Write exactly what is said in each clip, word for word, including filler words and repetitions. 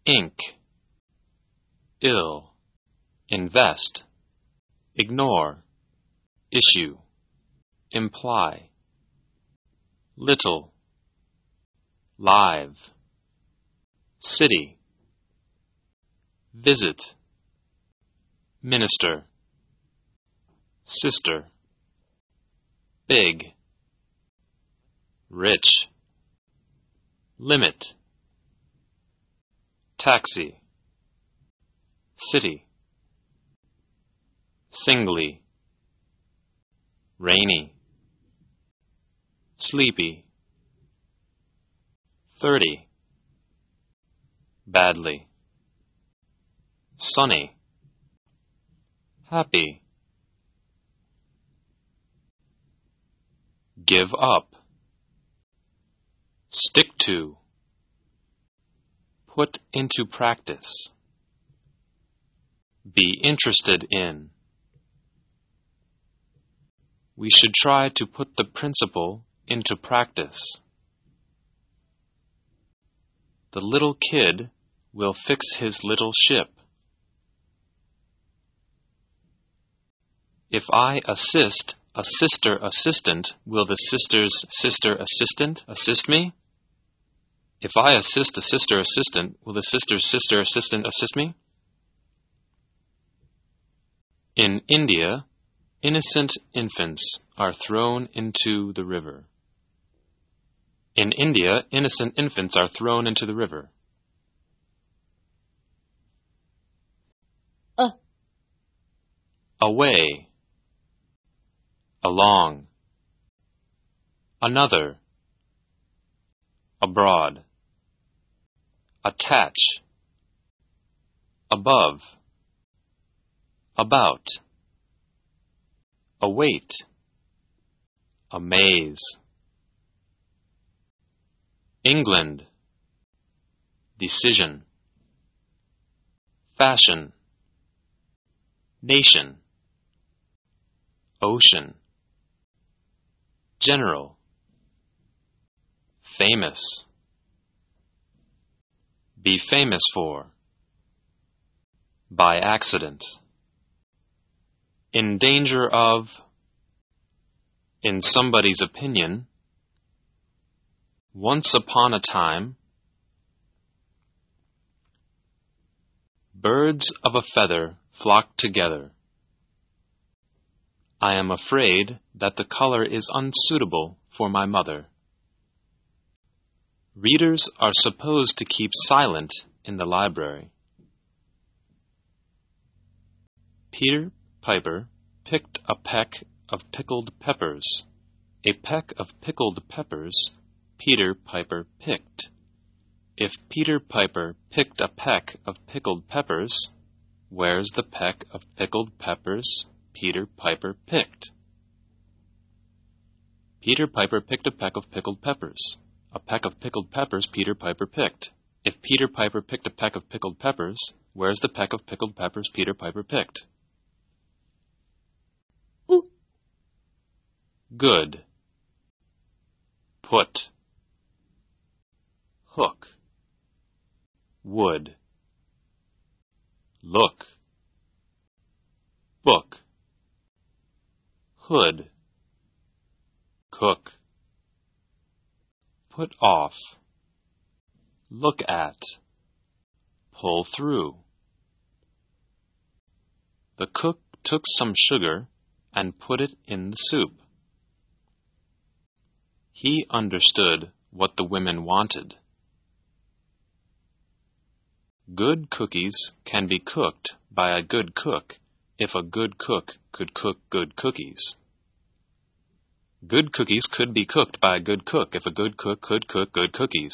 ink, ill, invest, ignore, issue, imply, little, live, city, visit, minister, sister, big, rich, limit, taxi, city, singly, rainy, sleepy, thirty, badly, sunny, happy, give up, stick to, put into practice, be interested in. We should try to put the principle into practice. The little kid will fix his little ship. If I assist a sister assistant, will the sister's sister assistant assist me? If I assist the sister assistant, will the sister's sister assistant assist me? In India, innocent infants are thrown into the river. In India, innocent infants are thrown into the river. Uh. Away, along, another, abroad, attach, above, about, await, amaze, England, decision, fashion, nation, ocean, general, famous, be famous for, by accident, in danger of, in somebody's opinion, once upon a time, birds of a feather flock together. I am afraid that the color is unsuitable for my mother. Readers are supposed to keep silent in the library. Peter Piper picked a peck of pickled peppers. A peck of pickled peppers Peter Piper picked. If Peter Piper picked a peck of pickled peppers, where's the peck of pickled peppers Peter Piper picked? Peter Piper picked a peck of pickled peppers. A peck of pickled peppers Peter Piper picked. If Peter Piper picked a peck of pickled peppers, where's the peck of pickled peppers Peter Piper picked? Ooh. Good. Put. Hook. Wood. Look. Book. Hood. Cook. Put off. Look at. Pull through. The cook took some sugar and put it in the soup. He understood what the women wanted. Good cookies can be cooked by a good cook if a good cook could cook good cookies. Good cookies could be cooked by a good cook if a good cook could cook good cookies.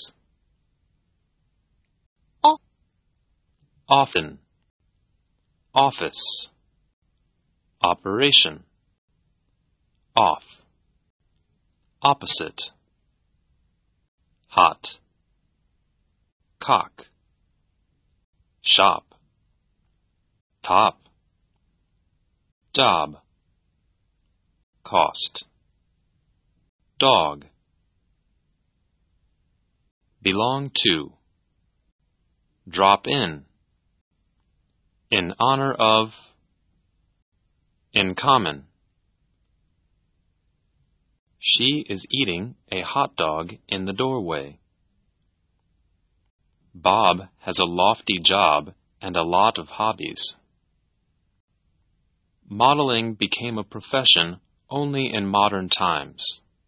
Oh. Often. Office. Operation. Off. Opposite. Hot. Cock. Shop. Top. Job. Cost. Dog. Belong to. Drop in. In honor of. In common. She is eating a hot dog in the doorway. Bob has a lofty job and a lot of hobbies. Modeling became a profession only in modern times.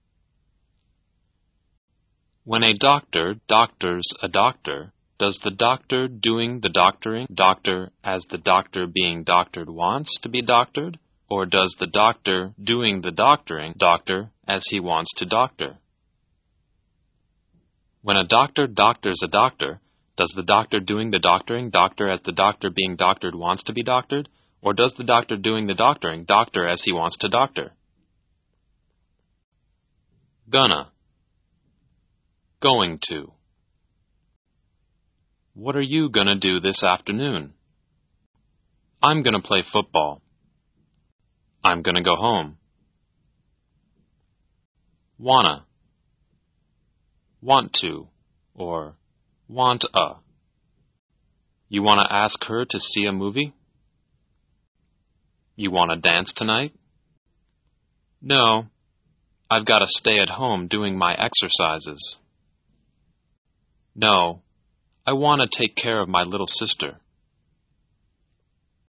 When a doctor doctors a doctor, does the doctor doing the doctoring doctor as the doctor being doctored wants to be doctored, or does the doctor doing the doctoring doctor as he wants to doctor? When a doctor doctors a doctor, does the doctor doing the doctoring doctor as the doctor being doctored wants to be doctored, or does the doctor doing the doctoring doctor as he wants to doctor? Gonna. Going to. What are you gonna do this afternoon? I'm gonna play football. I'm gonna go home. Wanna. Want to, or want a. You wanna ask her to see a movie? You wanna dance tonight? No, I've gotta stay at home doing my exercises. No, I wanna take care of my little sister.